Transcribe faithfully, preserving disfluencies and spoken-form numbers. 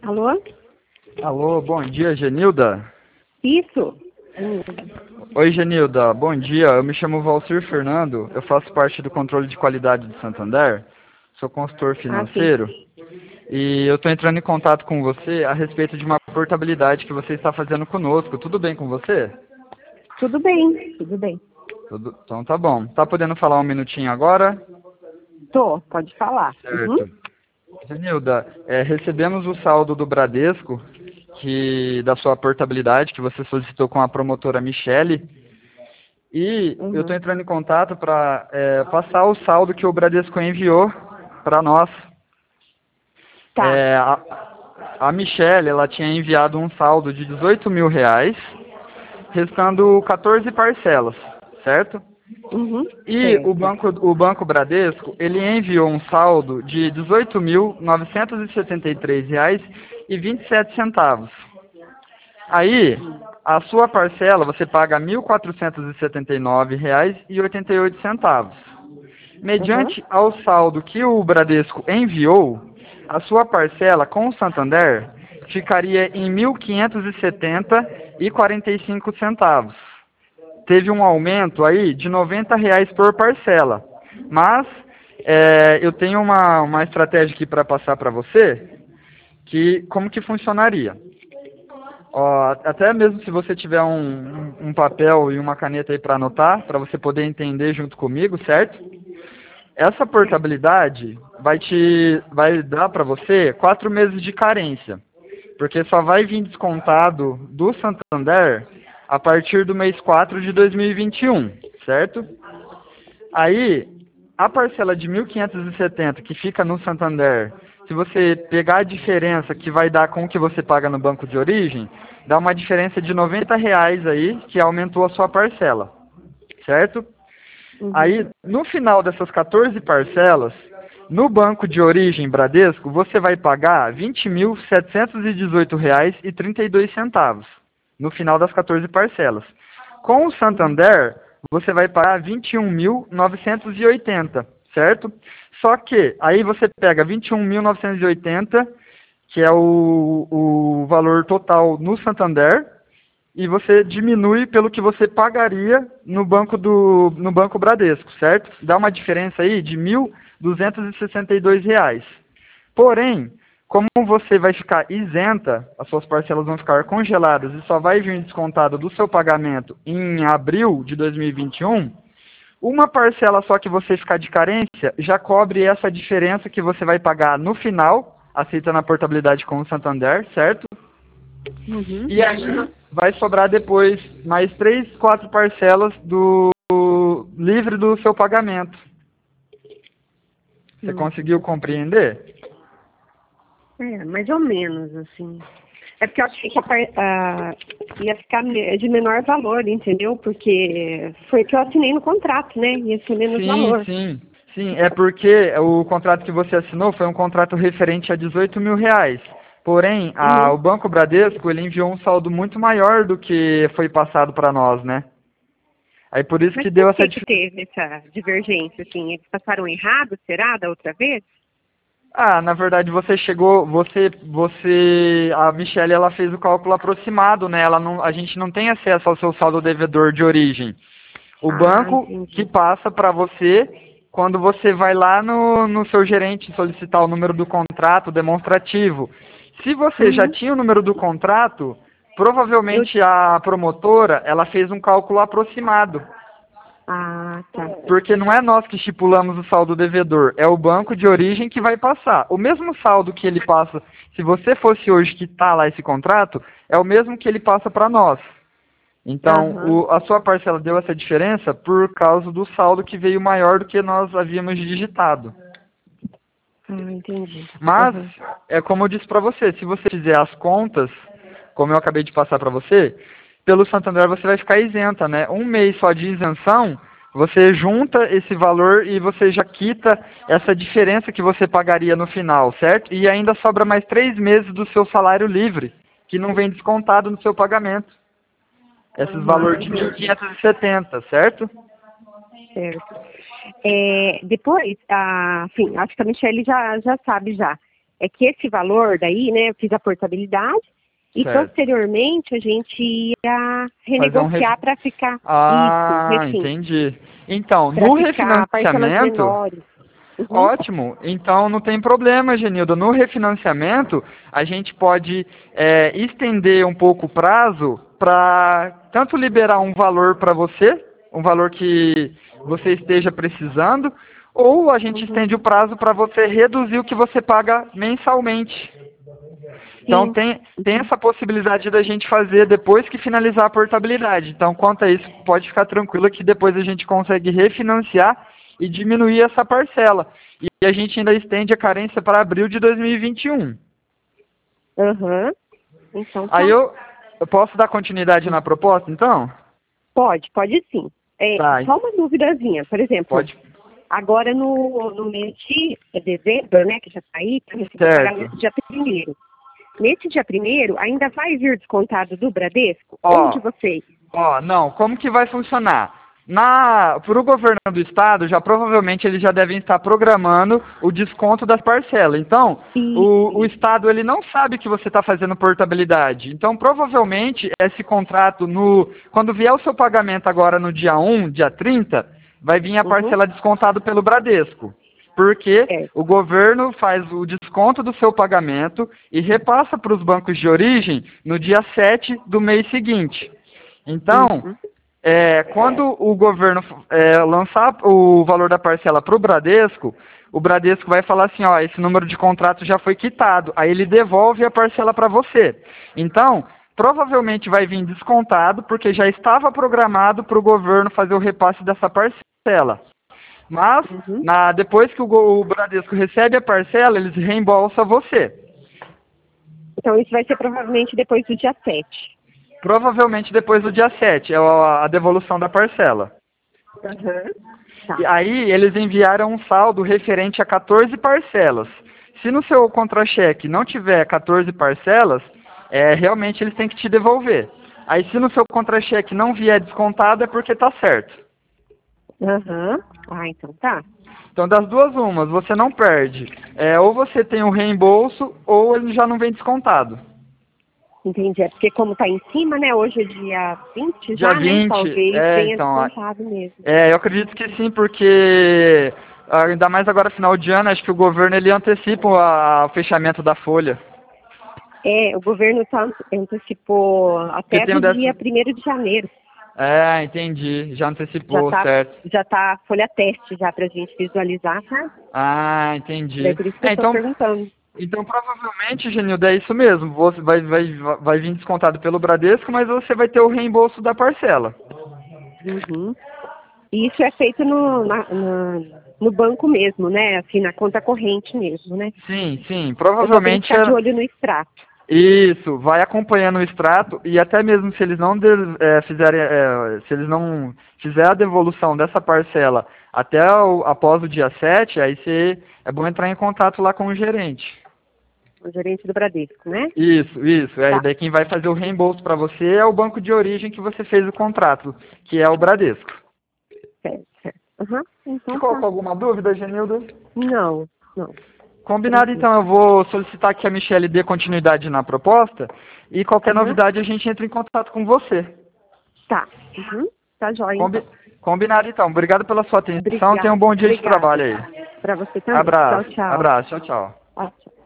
Alô? Alô, bom dia, Genilda. Isso? Oi, Genilda, bom dia. Eu me chamo Valcir Fernando, eu faço parte do controle de qualidade do Santander, sou consultor Ah, sim. financeiro e eu estou entrando em contato com você a respeito de uma portabilidade que você está fazendo conosco. Tudo bem com você? Tudo bem, tudo bem. Tudo... Então tá bom. Tá podendo falar um minutinho agora? Tô, pode falar. Uhum. Certo. Genilda, é, recebemos o saldo do Bradesco, que da sua portabilidade, que você solicitou com a promotora Michele, e eu estou Uhum. entrando em contato para é, passar o saldo que o Bradesco enviou para nós. Tá. É, a, a Michele, ela tinha enviado um saldo de dezoito mil reais, restando quatorze parcelas, certo? Uhum. E o Certo. banco, o Banco Bradesco, ele enviou um saldo de dezoito mil novecentos e setenta e três reais e vinte e sete centavos. Aí, a sua parcela, você paga mil quatrocentos e setenta e nove reais e oitenta e oito centavos. Uhum. Mediante ao saldo que o Bradesco enviou, a sua parcela com o Santander ficaria em mil quinhentos e setenta reais e quarenta e cinco centavos. Teve um aumento aí de noventa reais por parcela. Mas é, eu tenho uma, uma estratégia aqui para passar para você, que como que funcionaria? Ó, até mesmo se você tiver um, um, um papel e uma caneta aí para anotar, para você poder entender junto comigo, certo? Essa portabilidade vai te vai dar para você quatro meses de carência, porque só vai vir descontado do Santander a partir do mês quatro de dois mil e vinte e um, certo? Aí, a parcela de mil quinhentos e setenta que fica no Santander, se você pegar a diferença que vai dar com o que você paga no banco de origem, dá uma diferença de noventa reais aí, que aumentou a sua parcela, certo? Uhum. Aí, no final dessas quatorze parcelas, no banco de origem Bradesco, você vai pagar vinte mil setecentos e dezoito reais e trinta e dois centavos, no final das quatorze parcelas. Com o Uhum. Santander, você vai pagar vinte e um mil novecentos e oitenta, certo? Só que aí você pega vinte e um mil novecentos e oitenta, que é o, o valor total no Santander, e você diminui pelo que você pagaria no banco do no banco Bradesco, certo? Dá uma diferença aí de mil duzentos e sessenta e dois reais. Porém, como você vai ficar isenta, as suas parcelas vão ficar congeladas e só vai vir descontado do seu pagamento em abril de dois mil e vinte e um, uma parcela só que você ficar de carência já cobre essa diferença que você vai pagar no final, aceitando a portabilidade com o Santander, certo? Uhum. E ainda vai sobrar depois mais três, quatro parcelas do livre do seu pagamento. Você Hum. conseguiu compreender? É, mais ou menos, assim. É porque eu achei que a par- a- ia ficar me- de menor valor, entendeu? Porque foi o que eu assinei no contrato, né? Ia ser menos Sim, valor. sim. Sim, é porque o contrato que você assinou foi um contrato referente a dezoito mil reais. Porém, a- Uhum. o Banco Bradesco, ele enviou um saldo muito maior do que foi passado para nós, né? Aí por isso Mas que deu por essa que que diferença. teve essa divergência, assim? Eles passaram errado, será, da outra vez? Ah, na verdade você chegou, você, você, a Michelle, ela fez o cálculo aproximado, né? Ela não, a gente não tem acesso ao seu saldo devedor de origem. O Ah, banco que entendi. passa para você quando você vai lá no, no seu gerente solicitar o número do contrato demonstrativo. Se você já Uhum. tinha o número do contrato, Eu... provavelmente a promotora, ela fez um cálculo aproximado. Ah, tá. Porque não é nós que estipulamos o saldo devedor, é o banco de origem que vai passar. O mesmo saldo que ele passa, se você fosse hoje que está lá esse contrato, é o mesmo que ele passa para nós. Então, Aham. o- a sua parcela deu essa diferença por causa do saldo que veio maior do que nós havíamos digitado. Ah, entendi. Mas, Aham. é como eu disse para você, se você fizer as contas, como eu acabei de passar para você, pelo Santander você vai ficar isenta, né? Um mês só de isenção, você junta esse valor e você já quita essa diferença que você pagaria no final, certo? E ainda sobra mais três meses do seu salário livre, que não vem descontado no seu pagamento. Esses Aham, valores de mil entendi. quinhentos e setenta, certo? Certo. É, depois, a, enfim, acho que a Michelle já, já sabe já. é que esse valor daí, né, eu fiz a portabilidade e Certo. posteriormente a gente ia renegociar ref... para ficar Ah, isso, refin, entendi. Então, para no ficar parcelas refinanciamento, menores. Uhum. ótimo. Então não tem problema, Genilda. No refinanciamento, a gente pode é, estender um pouco o prazo para tanto liberar um valor para você, um valor que você esteja precisando, ou a gente Uhum. estende o prazo para você reduzir o que você paga mensalmente. Então Sim. tem, tem essa possibilidade da gente fazer depois que finalizar a portabilidade. Então, quanto a isso, pode ficar tranquila que depois a gente consegue refinanciar e diminuir essa parcela. E a gente ainda estende a carência para abril de dois mil e vinte e um. Uhum. Então tá. Aí eu, eu posso dar continuidade na proposta, então? Pode, pode sim. É, Tá, só uma duvidazinha, por exemplo, pode. agora no, no mês de dezembro, né, que já está aí, para receber Certo. pagamento dia primeiro. Nesse dia primeiro, ainda vai vir descontado do Bradesco? Ó, Ou de vocês? Ó, não, como que vai funcionar? Na, para o governo do estado, já provavelmente eles já devem estar programando o desconto das parcelas. Então, o, o Isso. estado ele não sabe que você está fazendo portabilidade. Então, provavelmente esse contrato no, quando vier o seu pagamento agora no dia um, dia trinta, vai vir a Uhum. parcela descontada pelo Bradesco. Porque É. o governo faz o desconto do seu pagamento e repassa para os bancos de origem no dia sete do mês seguinte. Então, Uhum. é, quando o governo é, lançar o valor da parcela para o Bradesco, o Bradesco vai falar assim, ó, esse número de contrato já foi quitado. Aí ele devolve a parcela para você. Então, provavelmente vai vir descontado, porque já estava programado para o governo fazer o repasse dessa parcela. Mas, Uhum. na, depois que o, o Bradesco recebe a parcela, eles reembolsam você. Então isso vai ser provavelmente depois do dia sete. Provavelmente depois do dia sete, é a, a devolução da parcela. Uhum. Tá. E aí eles enviaram um saldo referente a quatorze parcelas. Se no seu contra-cheque não tiver quatorze parcelas, é, realmente eles têm que te devolver. Aí se no seu contra-cheque não vier descontado é porque está certo. Uhum. Ah, então tá. Então das duas umas, você não perde. É, ou você tem um reembolso ou ele já não vem descontado. Entendi. É porque como tá em cima, né? Hoje é dia vinte Dia já, né? vinte, Talvez é, venha então, a- descontado mesmo. é, eu acredito que sim, porque ah, ainda mais agora final de ano, acho que o governo ele antecipa a- o fechamento da folha. É, o governo tá, antecipou Porque até tem o do dia décimo... primeiro de janeiro. É, entendi, já Já antecipou, tá, certo. já tá folha teste já pra gente visualizar, tá? Ah, Daí entendi. por isso que eu É, tô então, perguntando. então provavelmente, Genildo, é isso mesmo. Você vai, vai, vai vir descontado pelo Bradesco, mas você vai ter o reembolso da parcela. Uhum. E isso é feito no, na, na- no banco mesmo, né? Assim, na conta corrente mesmo, né? Sim, sim, Eu só tenho que provavelmente ficar de é... olho no extrato. Isso, vai acompanhando o extrato e até mesmo se eles não de, é, fizerem, é, se eles não fizer a devolução dessa parcela até o, após o dia sete, aí você, é bom entrar em contato lá com o gerente. O gerente do Bradesco, né? Isso, isso. É, Tá. daí quem vai fazer o reembolso para você é o banco de origem que você fez o contrato, que é o Bradesco. Certo, certo. Uhum. Então Ficou tá. com alguma dúvida, Genildo? Não, não. Combinado, Tranquilo. então. Eu vou solicitar que a Michelle dê continuidade na proposta e qualquer Uhum. novidade a gente entra em contato com você. Tá. Uhum. Tá jóia, Combi... então. Combinado, então. Obrigado pela sua atenção. Tenha um Obrigada. bom dia de Obrigada. trabalho aí. Para você também. Tchau, Abraço. tchau. Abraço. Tchau, tchau. Tchau, tchau.